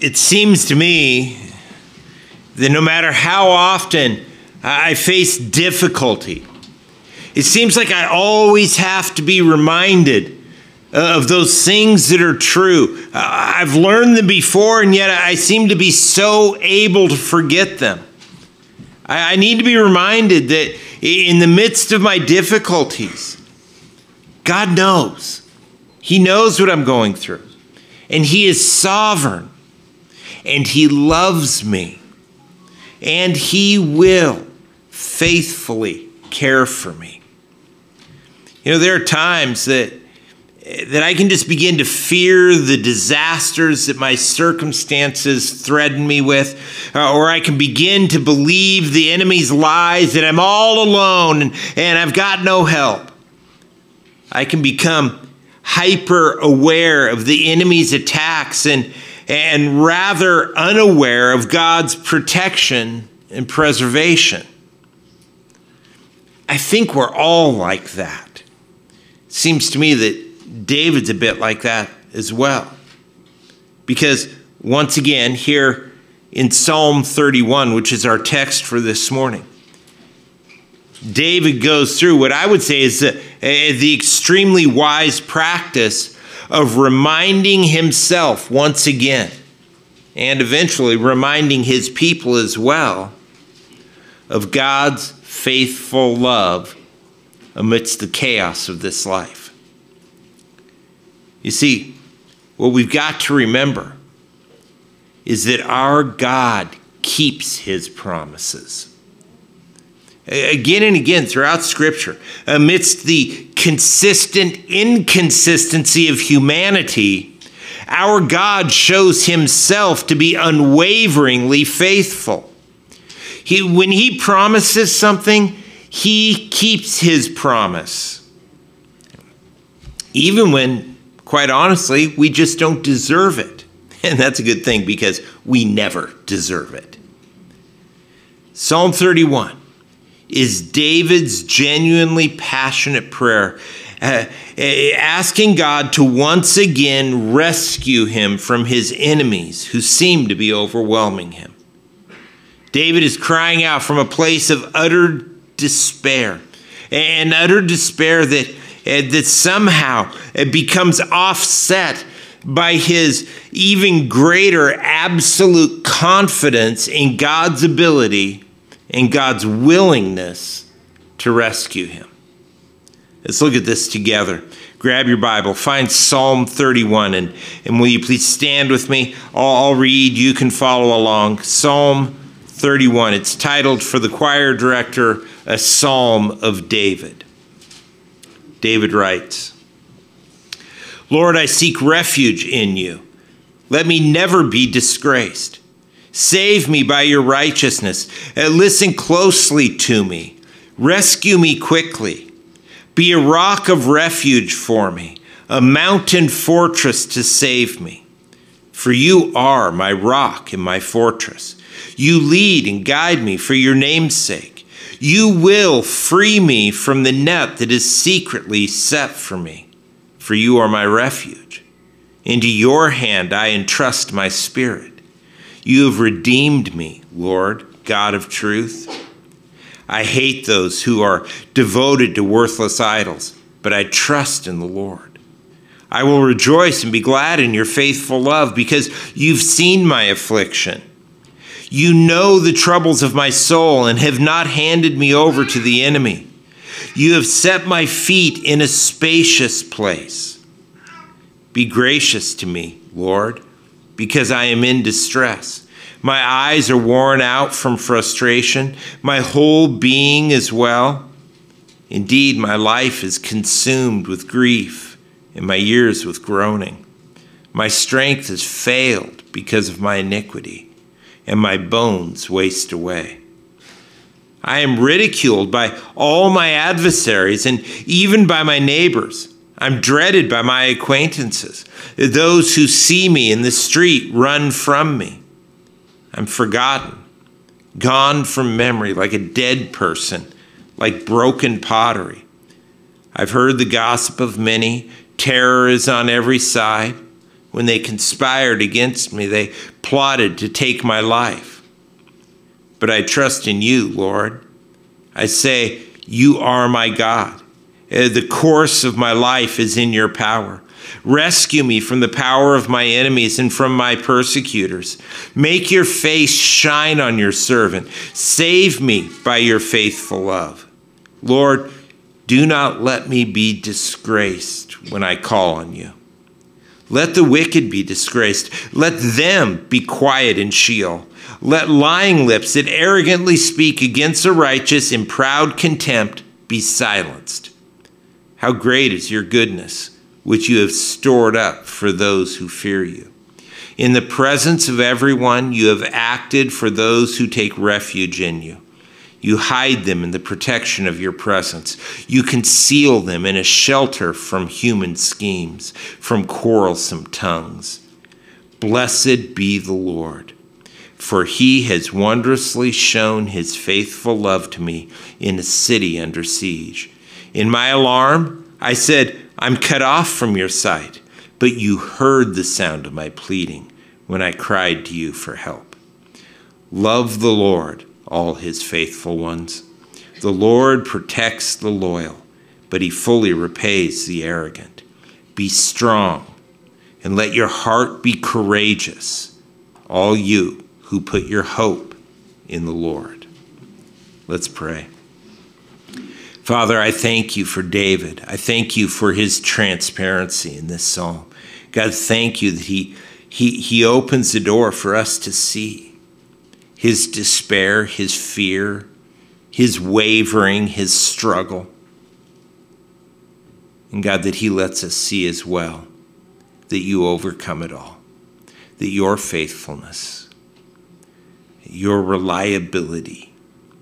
it seems to me that no matter how often I face difficulty, it seems like I always have to be reminded of those things that are true. I've learned them before, and yet I seem to be so able to forget them. I need to be reminded that in the midst of my difficulties, God knows. He knows what I'm going through. And He is sovereign. And He loves me. And He will faithfully care for me. You know, there are times that I can just begin to fear the disasters that my circumstances threaten me with, or I can begin to believe the enemy's lies that I'm all alone and I've got no help. I can become hyper aware of the enemy's attacks and rather unaware of God's protection and preservation. I think we're all like that. It seems to me that David's a bit like that as well. Because once again, here in Psalm 31, which is our text for this morning, David goes through what I would say is the extremely wise practice of reminding himself once again, and eventually reminding his people as well, of God's faithful love amidst the chaos of this life. You see, what we've got to remember is that our God keeps His promises. Again and again throughout Scripture, amidst the consistent inconsistency of humanity, our God shows Himself to be unwaveringly faithful. When He promises something, He keeps His promise. Even when, quite honestly, we just don't deserve it. And that's a good thing because we never deserve it. Psalm 31 is David's genuinely passionate prayer, asking God to once again rescue him from his enemies who seem to be overwhelming him. David is crying out from a place of utter despair, and utter despair that somehow becomes offset by his even greater absolute confidence in God's ability and God's willingness to rescue him. Let's look at this together. Grab your Bible, find Psalm 31, and will you please stand with me? I'll read, you can follow along. Psalm 31, it's titled for the choir director, A Psalm of David. David writes, Lord, I seek refuge in you. Let me never be disgraced. Save me by your righteousness. Listen closely to me. Rescue me quickly. Be a rock of refuge for me, a mountain fortress to save me. For you are my rock and my fortress. You lead and guide me for your name's sake. You will free me from the net that is secretly set for me. For you are my refuge. Into your hand I entrust my spirit. You have redeemed me, Lord, God of truth. I hate those who are devoted to worthless idols, but I trust in the Lord. I will rejoice and be glad in your faithful love because you've seen my affliction. You know the troubles of my soul and have not handed me over to the enemy. You have set my feet in a spacious place. Be gracious to me, Lord, because I am in distress. My eyes are worn out from frustration, my whole being as well. Indeed, my life is consumed with grief, and my years with groaning. My strength has failed because of my iniquity, and my bones waste away. I am ridiculed by all my adversaries, and even by my neighbors. I'm dreaded by my acquaintances. Those who see me in the street run from me. I'm forgotten, gone from memory like a dead person, like broken pottery. I've heard the gossip of many. Terror is on every side. When they conspired against me, they plotted to take my life. But I trust in you, Lord. I say, you are my God. The course of my life is in your power. Rescue me from the power of my enemies and from my persecutors. Make your face shine on your servant. Save me by your faithful love. Lord, do not let me be disgraced when I call on you. Let the wicked be disgraced. Let them be quiet in Sheol. Let lying lips that arrogantly speak against the righteous in proud contempt be silenced. How great is your goodness, which you have stored up for those who fear you. In the presence of everyone, you have acted for those who take refuge in you. You hide them in the protection of your presence. You conceal them in a shelter from human schemes, from quarrelsome tongues. Blessed be the Lord, for he has wondrously shown his faithful love to me in a city under siege. In my alarm, I said, I'm cut off from your sight, but you heard the sound of my pleading when I cried to you for help. Love the Lord, all his faithful ones. The Lord protects the loyal, but he fully repays the arrogant. Be strong, and let your heart be courageous, all you who put your hope in the Lord. Let's pray. Father, I thank you for David. I thank you for his transparency in this psalm. God, thank you that he opens the door for us to see his despair, his fear, his wavering, his struggle. And God, that he lets us see as well that you overcome it all, that your faithfulness, your reliability,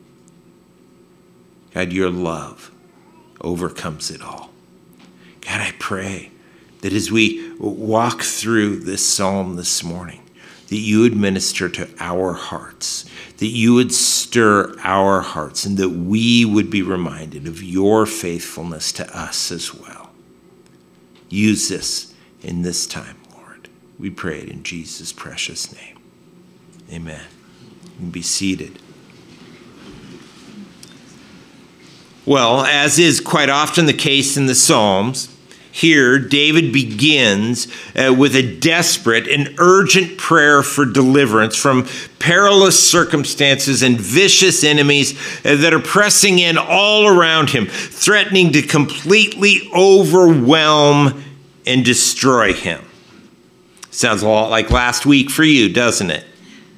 God, your love overcomes it all. God, I pray that as we walk through this psalm this morning, that you would minister to our hearts, that you would stir our hearts, and that we would be reminded of your faithfulness to us as well. Use this in this time, Lord. We pray it in Jesus' precious name. Amen. You can be seated. Well, as is quite often the case in the Psalms, here, David begins with a desperate and urgent prayer for deliverance from perilous circumstances and vicious enemies that are pressing in all around him, threatening to completely overwhelm and destroy him. Sounds a lot like last week for you, doesn't it?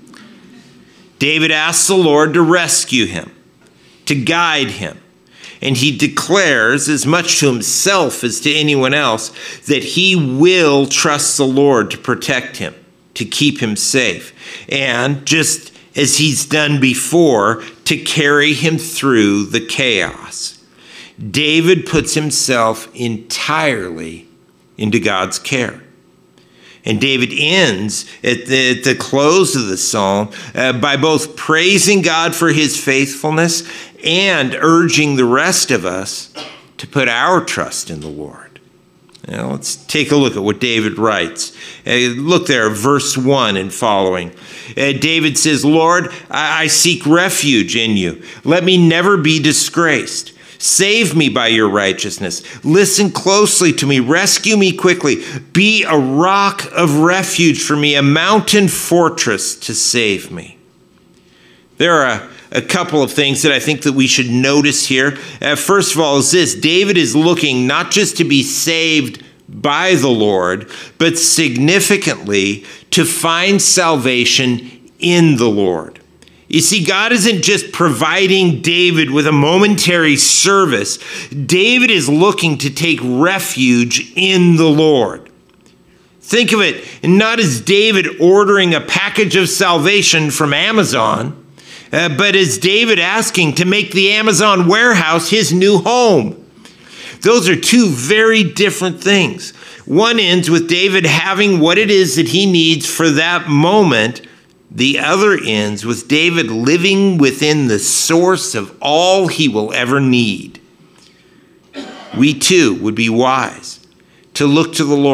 David asks the Lord to rescue him, to guide him. And he declares, as much to himself as to anyone else, that he will trust the Lord to protect him, to keep him safe, and just as he's done before, to carry him through the chaos. David puts himself entirely into God's care. And David ends at the close of the psalm by both praising God for his faithfulness and urging the rest of us to put our trust in the Lord. Now, let's take a look at what David writes. Look there, verse 1 and following. David says, Lord, I seek refuge in you. Let me never be disgraced. Save me by your righteousness. Listen closely to me. Rescue me quickly. Be a rock of refuge for me, a mountain fortress to save me. There are a couple of things that I think that we should notice here. First of all is this: David is looking not just to be saved by the Lord, but significantly to find salvation in the Lord. You see, God isn't just providing David with a momentary service. David is looking to take refuge in the Lord. Think of it not as David ordering a package of salvation from Amazon, but as David asking to make the Amazon warehouse his new home. Those are two very different things. One ends with David having what it is that he needs for that moment. The other ends with David living within the source of all he will ever need. We too would be wise to look to the Lord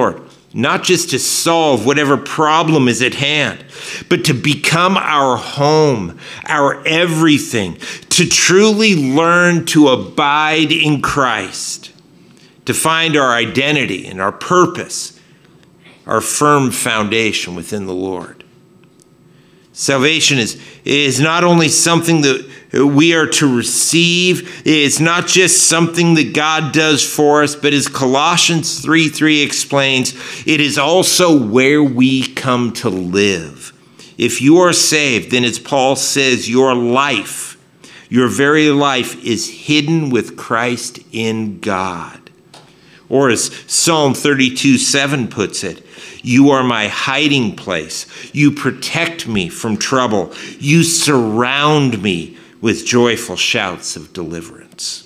not just to solve whatever problem is at hand, but to become our home, our everything, to truly learn to abide in Christ, to find our identity and our purpose, our firm foundation within the Lord. Salvation is not only something that we are to receive, it's not just something that God does for us, but as Colossians 3:3 explains, it is also where we come to live. If you are saved, then as Paul says, your life, your very life is hidden with Christ in God. Or as Psalm 32:7 puts it, you are my hiding place. You protect me from trouble. You surround me with joyful shouts of deliverance.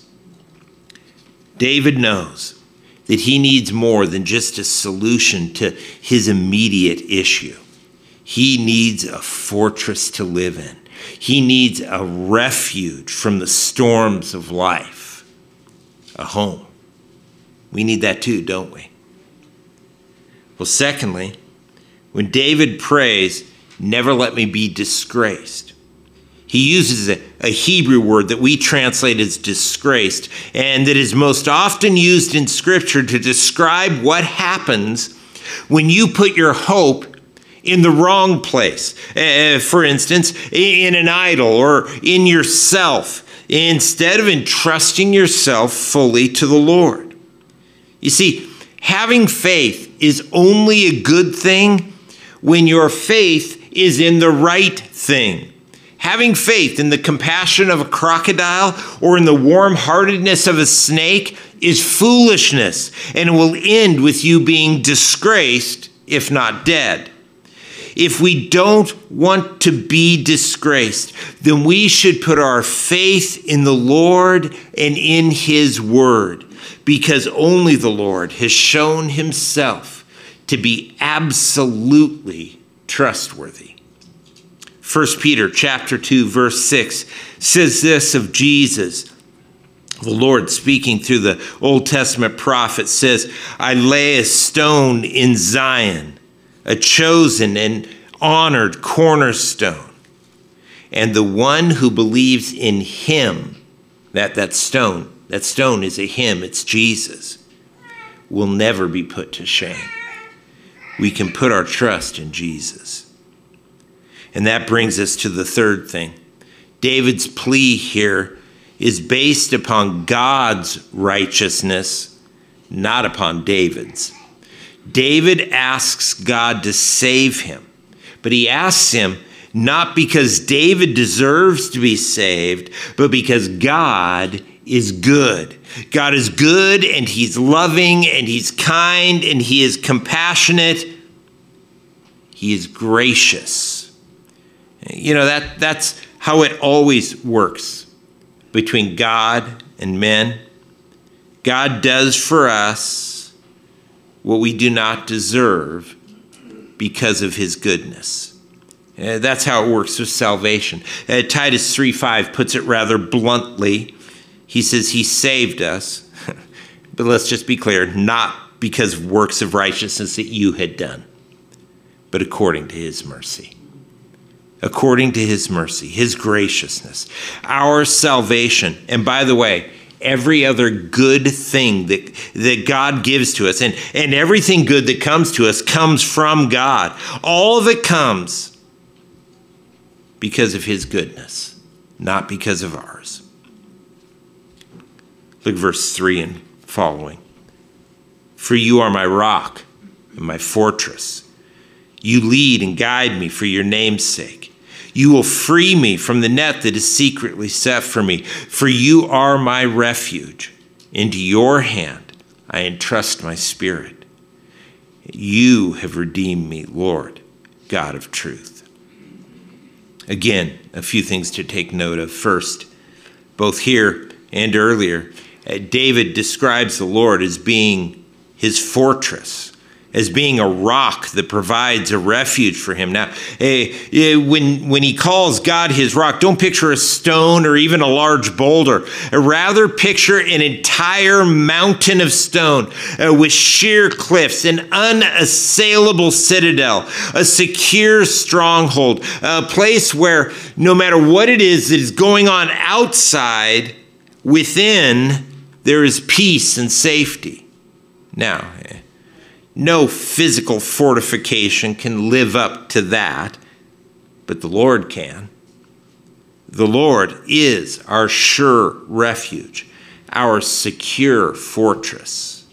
David knows that he needs more than just a solution to his immediate issue. He needs a fortress to live in. He needs a refuge from the storms of life, a home. We need that too, don't we? Well, secondly, when David prays, never let me be disgraced, he uses a Hebrew word that we translate as disgraced, and that is most often used in Scripture to describe what happens when you put your hope in the wrong place. For instance, in an idol or in yourself, instead of entrusting yourself fully to the Lord. You see, having faith is only a good thing when your faith is in the right thing. Having faith in the compassion of a crocodile or in the warm-heartedness of a snake is foolishness, and it will end with you being disgraced, if not dead. If we don't want to be disgraced, then we should put our faith in the Lord and in His Word, because only the Lord has shown Himself to be absolutely trustworthy. 1 Peter chapter 2, verse 6 says this of Jesus. The Lord, speaking through the Old Testament prophet, says, I lay a stone in Zion, a chosen and honored cornerstone. And the one who believes in him, that stone is a him, it's Jesus, will never be put to shame. We can put our trust in Jesus. And that brings us to the third thing. David's plea here is based upon God's righteousness, not upon David's. David asks God to save him, but he asks him not because David deserves to be saved, but because God is good. God is good, and He's loving, and He's kind, and He is compassionate. He is gracious. You know, that's how it always works between God and men. God does for us what we do not deserve because of His goodness. That's how it works with salvation. Titus 3:5 puts it rather bluntly. He says He saved us, but let's just be clear, not because of works of righteousness that you had done, but according to His mercy. According to His mercy, His graciousness, our salvation. And by the way, every other good thing that God gives to us, and everything good that comes to us comes from God. All of it comes because of His goodness, not because of ours. Look at verse 3 and following. For you are my rock and my fortress. You lead and guide me for your name's sake. You will free me from the net that is secretly set for me, for you are my refuge. Into your hand I entrust my spirit. You have redeemed me, Lord, God of truth. Again, a few things to take note of. First, both here and earlier, David describes the Lord as being his fortress. as being a rock that provides a refuge for him. Now, when he calls God his rock, don't picture a stone or even a large boulder. Rather, picture an entire mountain of stone with sheer cliffs, an unassailable citadel, a secure stronghold, a place where no matter what it is that is going on outside, within there is peace and safety. Now, no physical fortification can live up to that, but the Lord can. The Lord is our sure refuge, our secure fortress.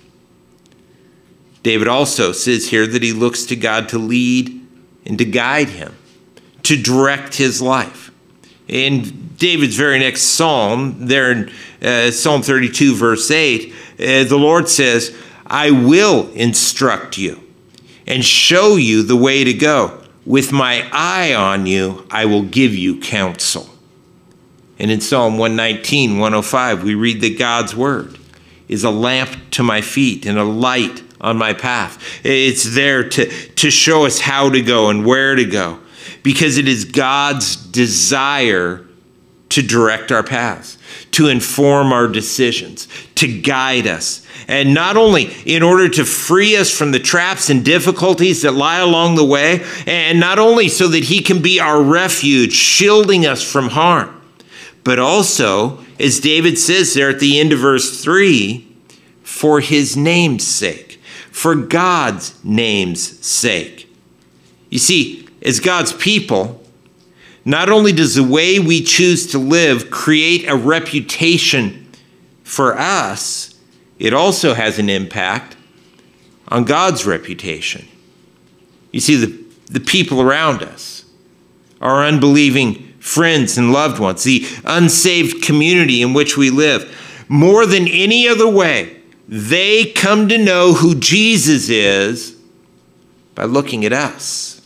David also says here that he looks to God to lead and to guide him, to direct his life. In David's very next psalm, there in Psalm 32, verse 8, the Lord says, I will instruct you and show you the way to go. With my eye on you, I will give you counsel. And in Psalm 119, 105, we read that God's word is a lamp to my feet and a light on my path. It's there to show us how to go and where to go, because it is God's desire to direct our paths, to inform our decisions, to guide us. And not only in order to free us from the traps and difficulties that lie along the way, and not only so that he can be our refuge, shielding us from harm, but also, as David says there at the end of verse 3, for his name's sake, for God's name's sake. You see, as God's people, not only does the way we choose to live create a reputation for us, it also has an impact on God's reputation. You see, the people around us, our unbelieving friends and loved ones, the unsaved community in which we live, more than any other way, they come to know who Jesus is by looking at us.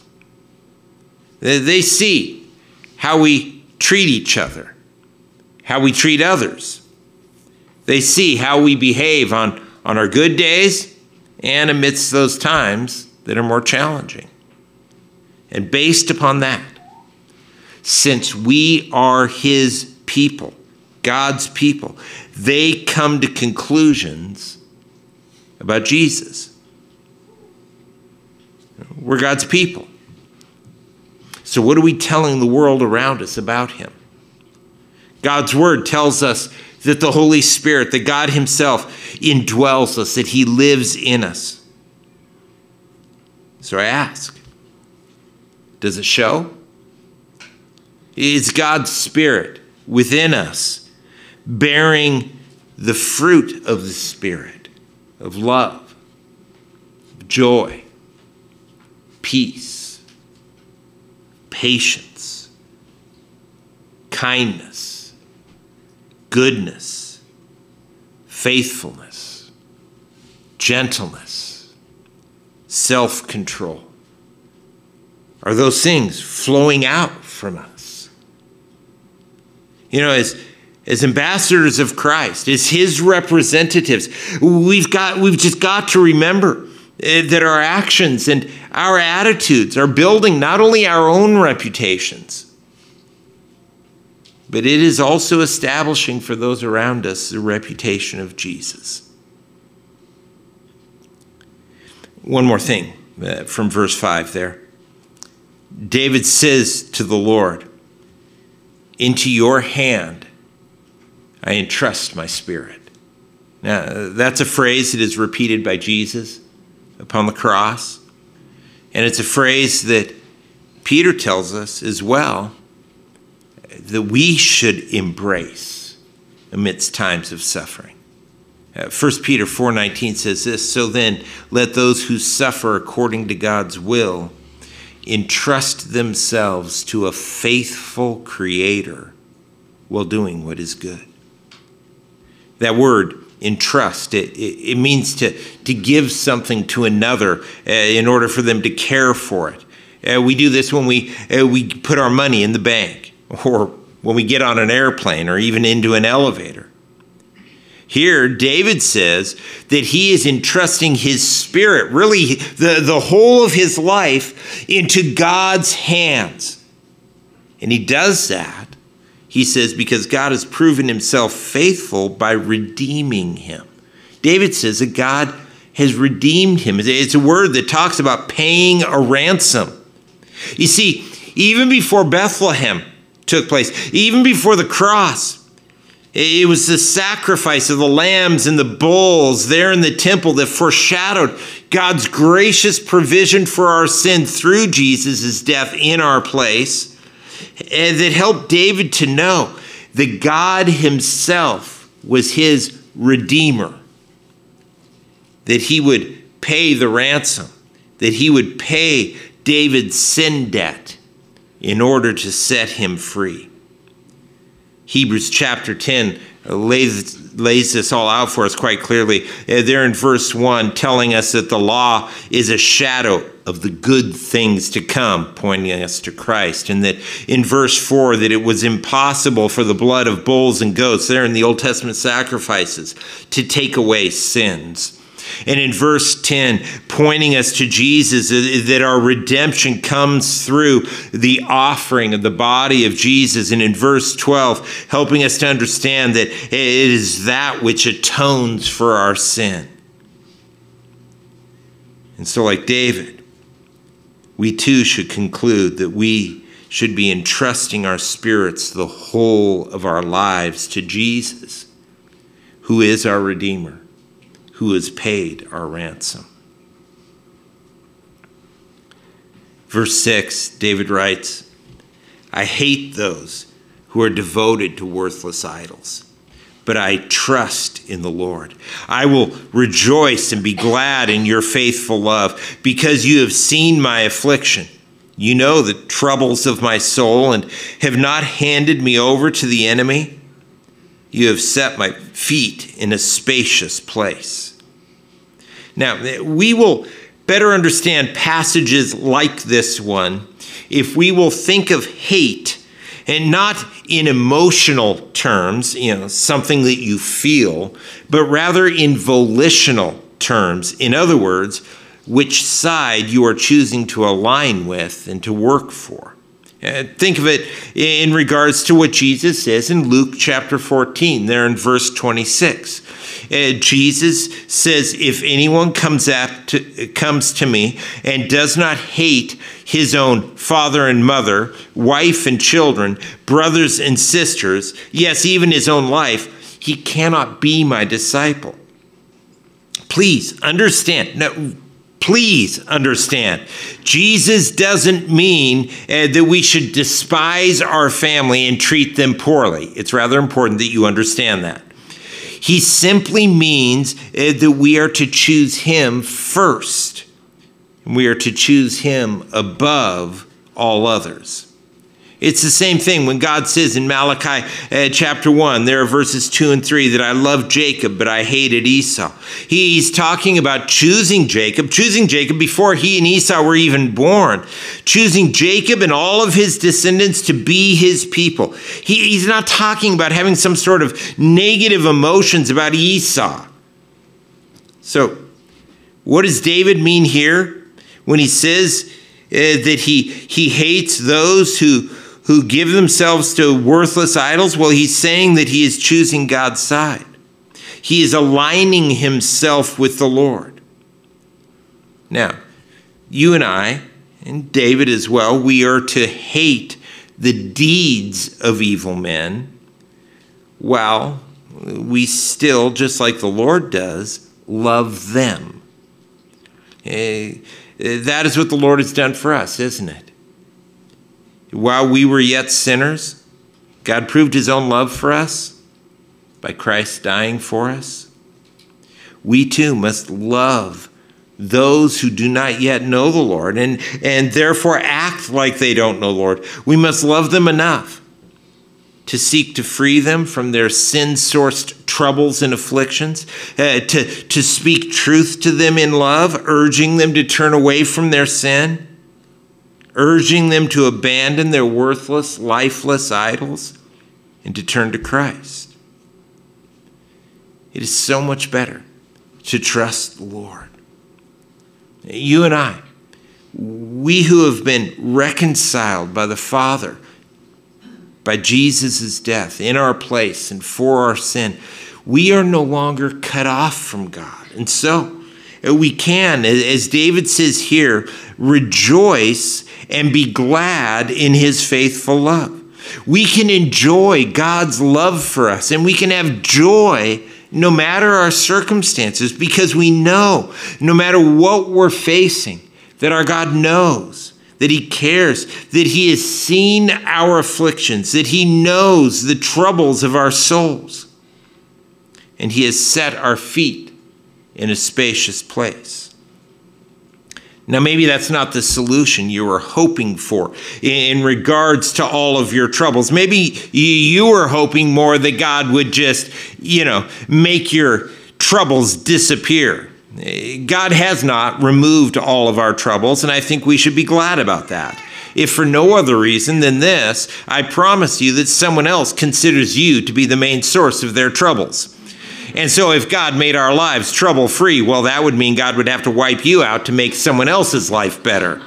They see how we treat each other, how we treat others. They see how we behave on our good days and amidst those times that are more challenging. And based upon that, since we are his people, God's people, they come to conclusions about Jesus. We're God's people. So what are we telling the world around us about him? God's word tells us that the Holy Spirit, that God himself indwells us, that he lives in us. So I ask, does it show? Is God's Spirit within us bearing the fruit of the Spirit of love, joy, peace, patience, kindness, goodness, faithfulness, gentleness, self-control? Are those things flowing out from us? You know, as ambassadors of Christ, as his representatives, we've just got to remember that our actions and our attitudes are building not only our own reputations, but it is also establishing for those around us the reputation of Jesus. One more thing from verse 5 there. David says to the Lord, "Into your hand I entrust my spirit." Now, that's a phrase that is repeated by Jesus upon the cross. And it's a phrase that Peter tells us as well that we should embrace amidst times of suffering. 1 Peter 4:19 says this, "So then let those who suffer according to God's will entrust themselves to a faithful Creator while doing what is good." That word, entrust, it means to give something to another in order for them to care for it. We do this when we put our money in the bank, or when we get on an airplane, or even into an elevator. Here, David says that he is entrusting his spirit, really the whole of his life, into God's hands. And he does that, he says, because God has proven himself faithful by redeeming him. David says that God has redeemed him. It's a word that talks about paying a ransom. You see, even before Bethlehem took place, even before the cross, it was the sacrifice of the lambs and the bulls there in the temple that foreshadowed God's gracious provision for our sin through Jesus' death in our place, and that helped David to know that God himself was his redeemer, that he would pay the ransom, that he would pay David's sin debt in order to set him free. Hebrews chapter 10 lays this all out for us quite clearly. There in verse 1, telling us that the law is a shadow of the good things to come, pointing us to Christ. And that in verse 4, that it was impossible for the blood of bulls and goats, there in the Old Testament sacrifices, to take away sins. And in verse 10, pointing us to Jesus, that our redemption comes through the offering of the body of Jesus. And in verse 12, helping us to understand that it is that which atones for our sin. And so, like David, we too should conclude that we should be entrusting our spirits, the whole of our lives, to Jesus, who is our Redeemer, who has paid our ransom. Verse 6, David writes, I hate those who are devoted to worthless idols, but I trust in the Lord. I will rejoice and be glad in your faithful love, because you have seen my affliction. You know the troubles of my soul and have not handed me over to the enemy. You have set my feet in a spacious place. Now, we will better understand passages like this one if we will think of hate, and not in emotional terms, something that you feel, but rather in volitional terms. In other words, which side you are choosing to align with and to work for. Think of it in regards to what Jesus says in Luke chapter 14, there in verse 26. Jesus says, if anyone comes to me and does not hate his own father and mother, wife and children, brothers and sisters, yes, even his own life, he cannot be my disciple. Please understand. Now, please understand, Jesus doesn't mean that we should despise our family and treat them poorly. It's rather important that you understand that. He simply means that we are to choose him first. We are to choose him above all others. It's the same thing when God says in Malachi chapter 1, there are verses 2 and 3, that I loved Jacob, but I hated Esau. He's talking about choosing Jacob before he and Esau were even born, choosing Jacob and all of his descendants to be his people. He's not talking about having some sort of negative emotions about Esau. So, what does David mean here when he says that he hates those who give themselves to worthless idols? Well, he's saying that he is choosing God's side. He is aligning himself with the Lord. Now, you and I, and David as well, we are to hate the deeds of evil men, while we still, just like the Lord does, love them. That is what the Lord has done for us, isn't it? While we were yet sinners, God proved his own love for us by Christ dying for us. We too must love those who do not yet know the Lord and therefore act like they don't know the Lord. We must love them enough to seek to free them from their sin-sourced troubles and afflictions, to speak truth to them in love, urging them to turn away from their sin, urging them to abandon their worthless, lifeless idols, and to turn to Christ. It is so much better to trust the Lord. You and I, we who have been reconciled by the Father, by Jesus' death in our place and for our sin, we are no longer cut off from God. And so we can, as David says here, rejoice and be glad in his faithful love. We can enjoy God's love for us, and we can have joy no matter our circumstances, because we know no matter what we're facing, that our God knows, that he cares, that he has seen our afflictions, that he knows the troubles of our souls, and he has set our feet in a spacious place. Now, maybe that's not the solution you were hoping for in regards to all of your troubles. Maybe you were hoping more that God would just, make your troubles disappear. God has not removed all of our troubles, and I think we should be glad about that. If for no other reason than this, I promise you that someone else considers you to be the main source of their troubles. And so if God made our lives trouble-free, well, that would mean God would have to wipe you out to make someone else's life better.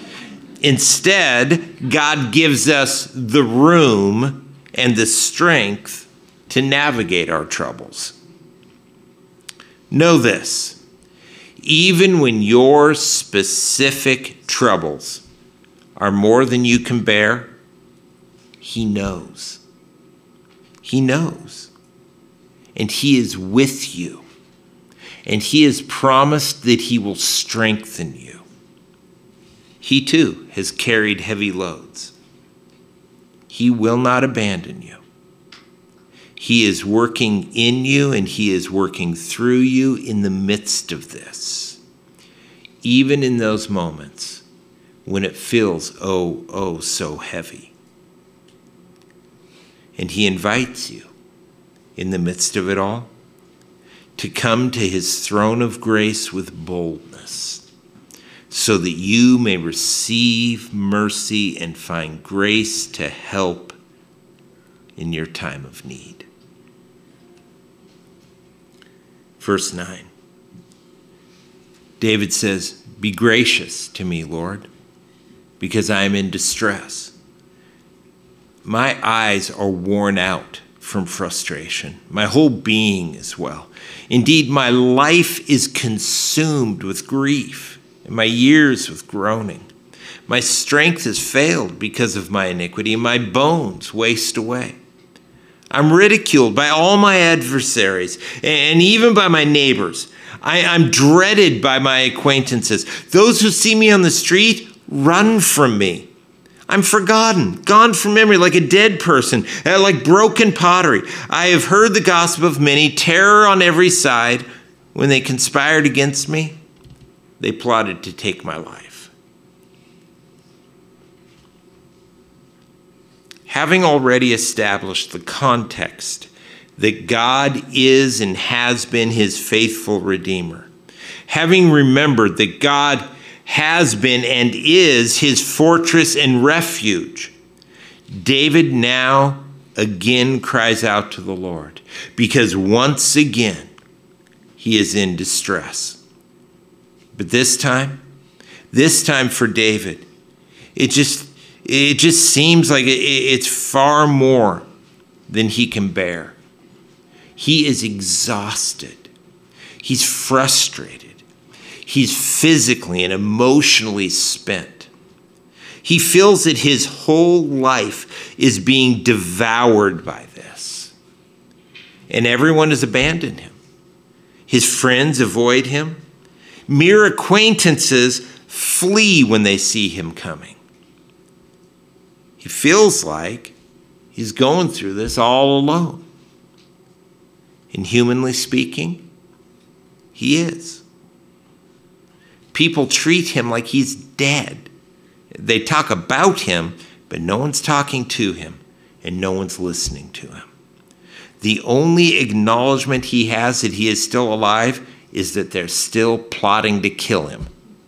Instead, God gives us the room and the strength to navigate our troubles. Know this, even when your specific troubles are more than you can bear, he knows. He knows. And he is with you. And he has promised that he will strengthen you. He too has carried heavy loads. He will not abandon you. He is working in you, and he is working through you in the midst of this. Even in those moments when it feels so heavy. And he invites you, in the midst of it all, to come to his throne of grace with boldness, so that you may receive mercy and find grace to help in your time of need. Verse 9. David says, "Be gracious to me, Lord, because I am in distress. My eyes are worn out from frustration. My whole being as well. Indeed, my life is consumed with grief, and my years with groaning. My strength has failed because of my iniquity, and my bones waste away. I'm ridiculed by all my adversaries, and even by my neighbors. I'm dreaded by my acquaintances. Those who see me on the street run from me. I'm forgotten, gone from memory, like a dead person, like broken pottery. I have heard the gossip of many, terror on every side. When they conspired against me, they plotted to take my life." Having already established the context that God is and has been his faithful Redeemer, having remembered that God has been and is his fortress and refuge, David now again cries out to the Lord, because once again he is in distress. But this time for David, it just seems like it's far more than he can bear. He is exhausted. He's frustrated. He's physically and emotionally spent. He feels that his whole life is being devoured by this. And everyone has abandoned him. His friends avoid him. Mere acquaintances flee when they see him coming. He feels like he's going through this all alone. And humanly speaking, he is. People treat him like he's dead. They talk about him, but no one's talking to him, and no one's listening to him. The only acknowledgement he has that he is still alive is that they're still plotting to kill him.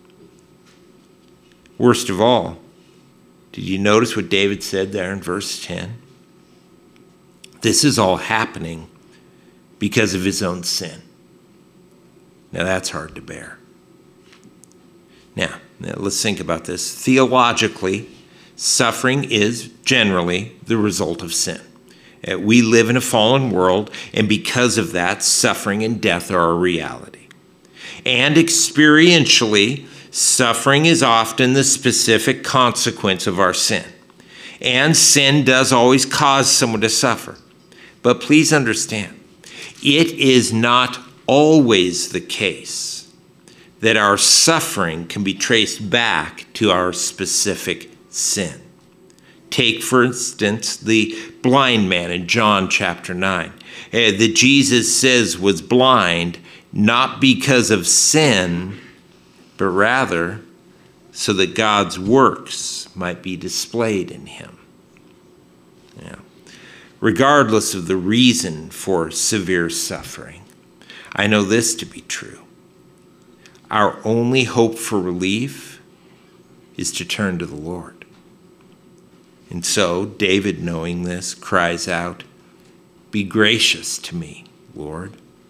Worst of all, did you notice what David said there in verse 10? This is all happening because of his own sin. Now that's hard to bear. Now let's think about this. Theologically, suffering is generally the result of sin. We live in a fallen world, and because of that, suffering and death are a reality. And experientially, suffering is often the specific consequence of our sin. And sin does always cause someone to suffer. But please understand, it is not always the case that our suffering can be traced back to our specific sin. Take, for instance, the blind man in John chapter 9, that Jesus says was blind not because of sin, but rather so that God's works might be displayed in him. Yeah. Regardless of the reason for severe suffering, I know this to be true. Our only hope for relief is to turn to the Lord. And so David, knowing this, cries out, "Be gracious to me, Lord."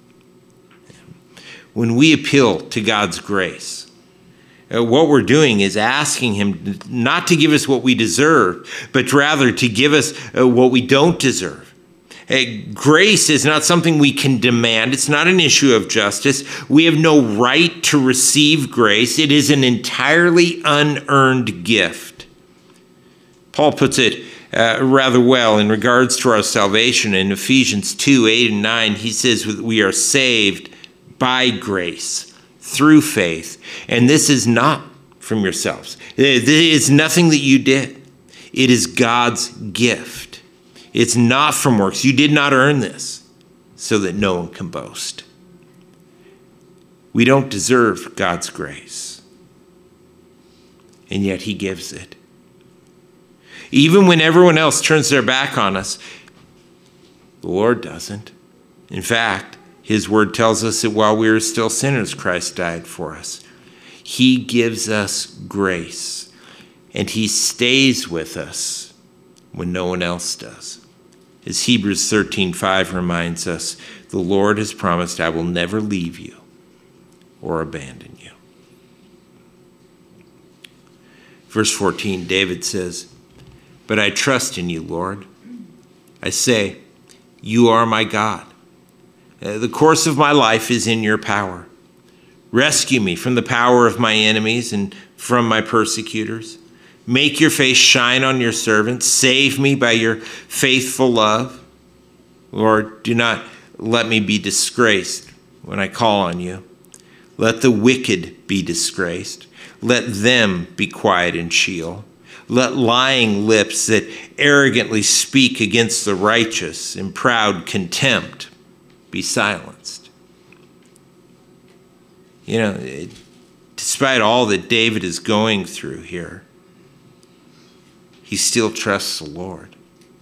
When we appeal to God's grace, what we're doing is asking him not to give us what we deserve, but rather to give us what we don't deserve. Grace is not something we can demand. It's not an issue of justice. We have no right to receive grace. It is an entirely unearned gift. Paul puts it rather well in regards to our salvation. In Ephesians 2:8 and 9, he says we are saved by grace through faith. And this is not from yourselves. It is nothing that you did. It is God's gift. It's not from works. You did not earn this, so that no one can boast. We don't deserve God's grace, and yet he gives it. Even when everyone else turns their back on us, the Lord doesn't. In fact, his word tells us that while we were still sinners, Christ died for us. He gives us grace, and he stays with us when no one else does. As Hebrews 13:5 reminds us, the Lord has promised, "I will never leave you or abandon you." Verse 14, David says, "But I trust in you, Lord. I say, you are my God. The course of my life is in your power. Rescue me from the power of my enemies and from my persecutors. Make your face shine on your servant. Save me by your faithful love. Lord, do not let me be disgraced when I call on you. Let the wicked be disgraced. Let them be quiet in Sheol. Let lying lips that arrogantly speak against the righteous in proud contempt be silenced." You know, despite all that David is going through here, he still trusts the Lord.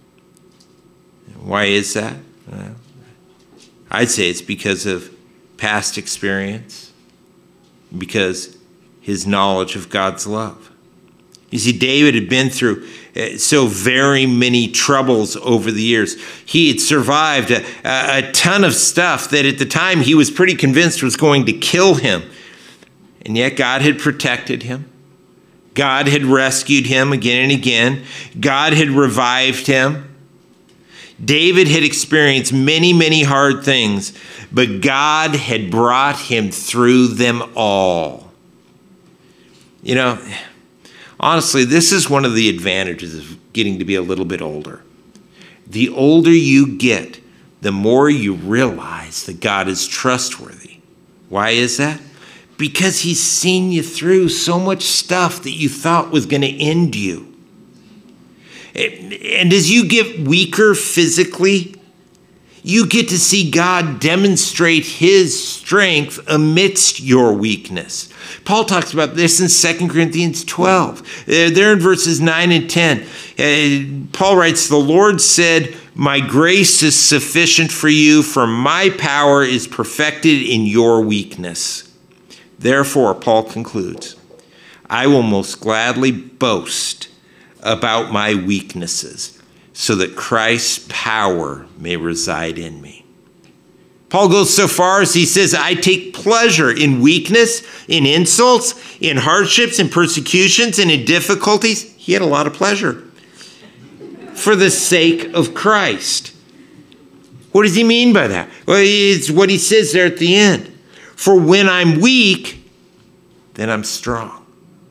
Why is that? Well, I'd say it's because of past experience, because his knowledge of God's love. You see, David had been through so very many troubles over the years. He had survived a ton of stuff that at the time he was pretty convinced was going to kill him. And yet God had protected him. God had rescued him again and again. God had revived him. David had experienced many, many hard things, but God had brought him through them all. You know, honestly, this is one of the advantages of getting to be a little bit older. The older you get, the more you realize that God is trustworthy. Why is that? Because he's seen you through so much stuff that you thought was going to end you. And as you get weaker physically, you get to see God demonstrate his strength amidst your weakness. Paul talks about this in 2 Corinthians 12. There in verses 9 and 10, Paul writes, "The Lord said, my grace is sufficient for you, for my power is perfected in your weakness. Therefore," Paul concludes, "I will most gladly boast about my weaknesses, so that Christ's power may reside in me." Paul goes so far as he says, I take pleasure in weakness, in insults, in hardships, in persecutions, and in difficulties. He had a lot of pleasure for the sake of Christ. What does he mean by that? Well, it's what he says there at the end. For when I'm weak, then I'm strong.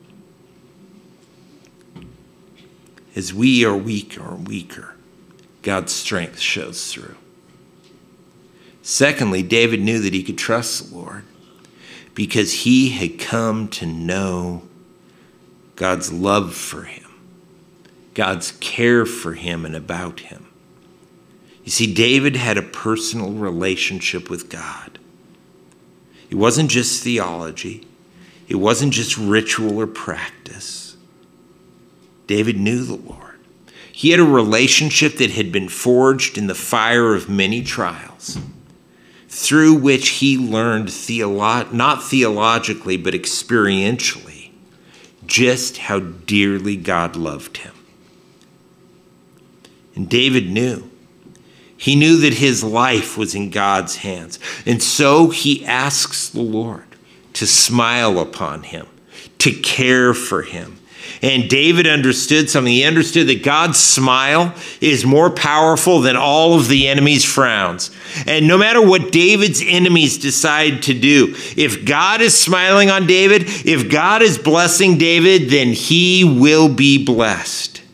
As we are weaker and weaker, God's strength shows through. Secondly, David knew that he could trust the Lord because he had come to know God's love for him, God's care for him and about him. You see, David had a personal relationship with God. It wasn't just theology. It wasn't just ritual or practice. David knew the Lord. He had a relationship that had been forged in the fire of many trials, through which he learned, not theologically, but experientially, just how dearly God loved him. And David knew. He knew that his life was in God's hands. And so he asks the Lord to smile upon him, to care for him. And David understood something. He understood that God's smile is more powerful than all of the enemy's frowns. And no matter what David's enemies decide to do, if God is smiling on David, if God is blessing David, then he will be blessed.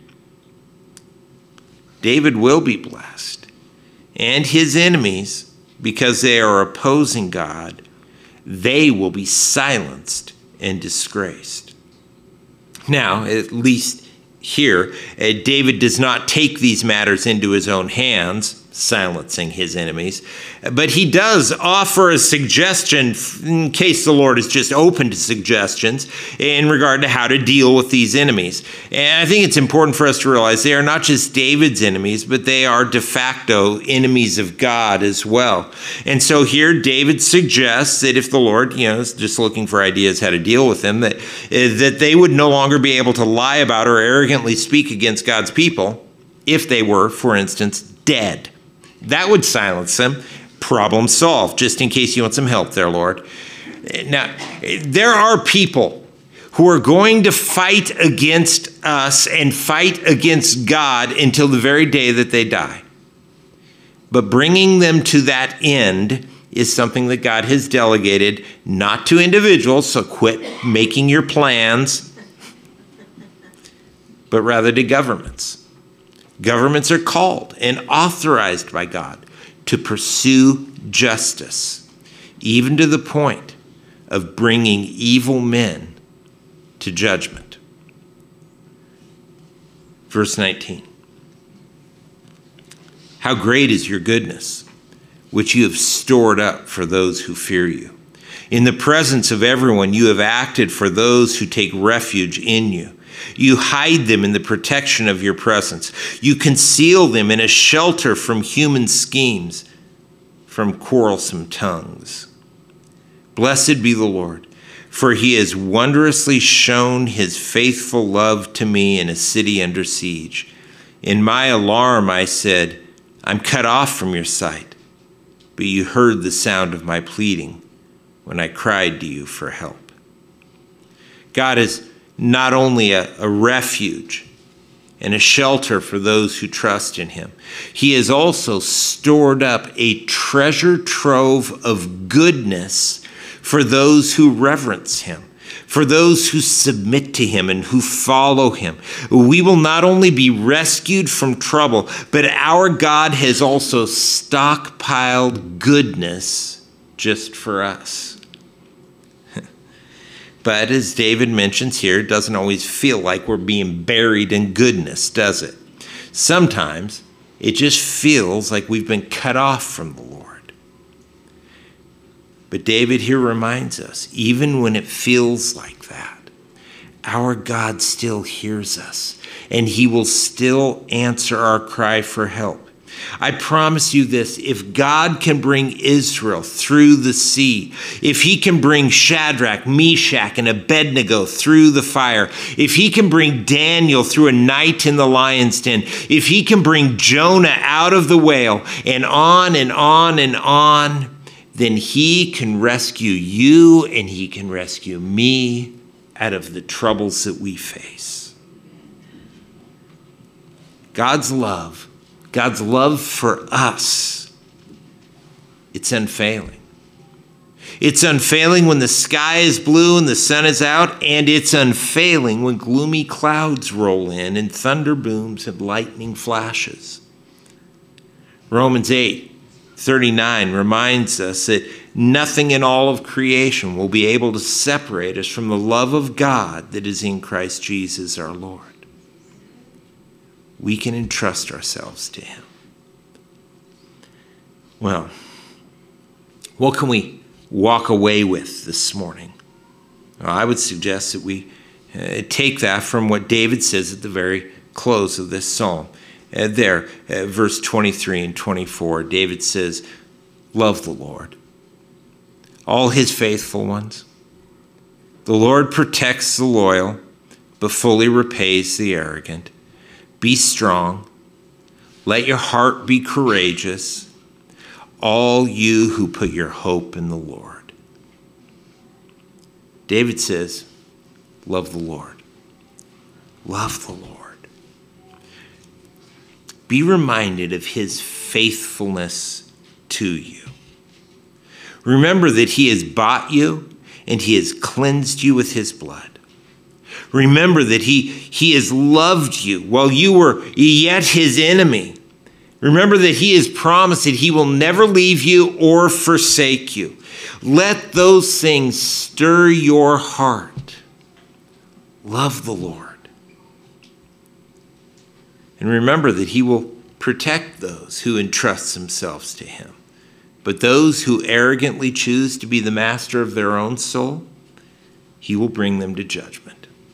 David will be blessed. And his enemies, because they are opposing God, they will be silenced and disgraced. Now, at least here, David does not take these matters into his own hands, silencing his enemies, but he does offer a suggestion in case the Lord is just open to suggestions in regard to how to deal with these enemies. And I think it's important for us to realize they are not just David's enemies, but they are de facto enemies of God as well. And so here David suggests that if the Lord, is just looking for ideas how to deal with them, that they would no longer be able to lie about or arrogantly speak against God's people if they were, for instance, dead. That would silence them. Problem solved, just in case you want some help there, Lord. Now, there are people who are going to fight against us and fight against God until the very day that they die. But bringing them to that end is something that God has delegated, not to individuals, so quit making your plans, but rather to governments. Governments are called and authorized by God to pursue justice, even to the point of bringing evil men to judgment. Verse 19. How great is your goodness, which you have stored up for those who fear you. In the presence of everyone, you have acted for those who take refuge in you. You hide them in the protection of your presence. You conceal them in a shelter from human schemes, from quarrelsome tongues. Blessed be the Lord, for he has wondrously shown his faithful love to me in a city under siege. In my alarm I said, I'm cut off from your sight, but you heard the sound of my pleading when I cried to you for help. God is not only a refuge and a shelter for those who trust in him. He has also stored up a treasure trove of goodness for those who reverence him, for those who submit to him and who follow him. We will not only be rescued from trouble, but our God has also stockpiled goodness just for us. But as David mentions here, it doesn't always feel like we're being buried in goodness, does it? Sometimes it just feels like we've been cut off from the Lord. But David here reminds us, even when it feels like that, our God still hears us, and he will still answer our cry for help. I promise you this, if God can bring Israel through the sea, if he can bring Shadrach, Meshach, and Abednego through the fire, if he can bring Daniel through a night in the lion's den, if he can bring Jonah out of the whale, and on and on and on, then he can rescue you and he can rescue me out of the troubles that we face. God's love for us, it's unfailing. It's unfailing when the sky is blue and the sun is out, and it's unfailing when gloomy clouds roll in and thunder booms and lightning flashes. Romans 8:39 reminds us that nothing in all of creation will be able to separate us from the love of God that is in Christ Jesus our Lord. We can entrust ourselves to him. Well, what can we walk away with this morning? Well, I would suggest that we take that from what David says at the very close of this psalm. Verse 23 and 24, David says, love the Lord, all his faithful ones. The Lord protects the loyal, but fully repays the arrogant. Be strong. Let your heart be courageous, all you who put your hope in the Lord. David says, love the Lord. Love the Lord. Be reminded of his faithfulness to you. Remember that he has bought you and he has cleansed you with his blood. Remember that he has loved you while you were yet his enemy. Remember that he has promised that he will never leave you or forsake you. Let those things stir your heart. Love the Lord. And remember that he will protect those who entrust themselves to him. But those who arrogantly choose to be the master of their own soul, he will bring them to judgment.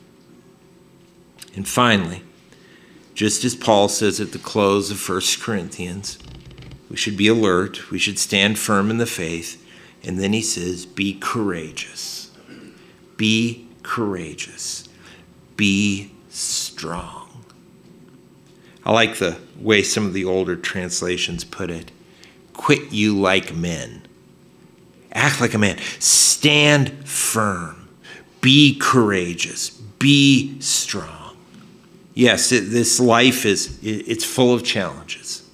And finally, just as Paul says at the close of 1 Corinthians, we should be alert, we should stand firm in the faith, and then he says, be courageous. Be courageous. Be strong. I like the way some of the older translations put it. Quit you like men. Act like a man. Stand firm. Be courageous. Be strong. Yes, this life it's full of challenges.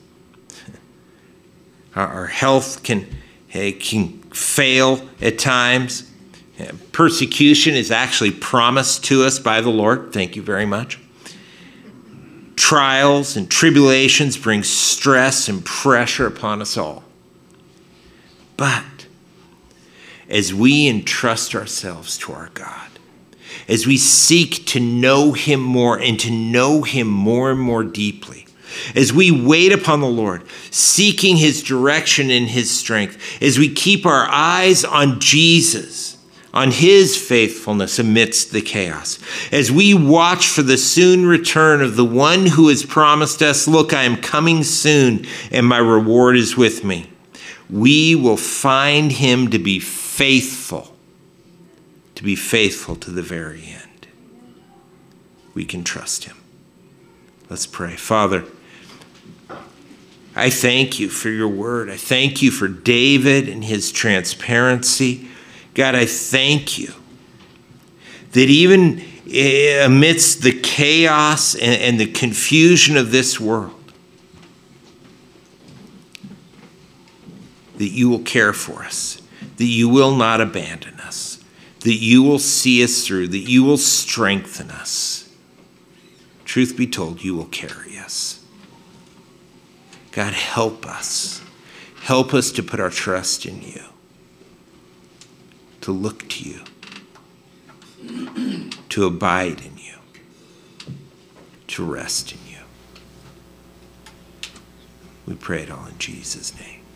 Our health can fail at times. Persecution is actually promised to us by the Lord. Thank you very much. Trials and tribulations bring stress and pressure upon us all. But as we entrust ourselves to our God, as we seek to know him more and to know him more and more deeply, as we wait upon the Lord, seeking his direction and his strength, as we keep our eyes on Jesus, on his faithfulness amidst the chaos, as we watch for the soon return of the one who has promised us, look, I am coming soon and my reward is with me, we will find him to be faithful to the very end. We can trust him. Let's pray. Father, I thank you for your word. I thank you for David and his transparency. God, I thank you that even amidst the chaos and the confusion of this world, that you will care for us, that you will not abandon us, that you will see us through, that you will strengthen us. Truth be told, you will carry us. God, help us. Help us to put our trust in you, to look to you, to abide in you, to rest in you. We pray it all in Jesus' name.